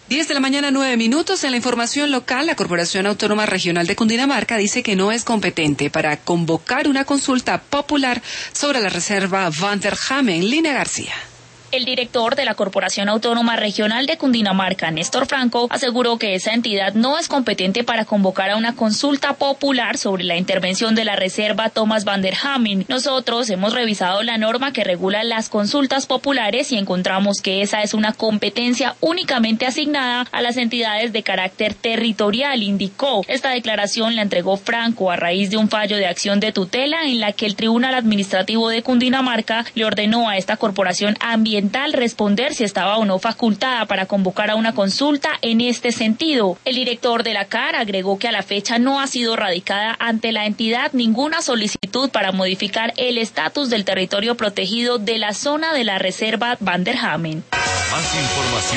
10:09 a.m. En la información local, la Corporación Autónoma Regional de Cundinamarca dice que no es competente para convocar una consulta popular sobre la reserva Van der Hamen. Lina García. El director de la Corporación Autónoma Regional de Cundinamarca, Néstor Franco, aseguró que esa entidad no es competente para convocar a una consulta popular sobre la intervención de la reserva Thomas Van der Hamen. Nosotros hemos revisado la norma que regula las consultas populares y encontramos que esa es una competencia únicamente asignada a las entidades de carácter territorial, indicó. Esta declaración la entregó Franco a raíz de un fallo de acción de tutela en la que el Tribunal Administrativo de Cundinamarca le ordenó a esta corporación ambiental responder si estaba o no facultada para convocar a una consulta en este sentido. El director de la CAR agregó que a la fecha no ha sido radicada ante la entidad ninguna solicitud para modificar el estatus del territorio protegido de la zona de la reserva Van der Hamen. Más información.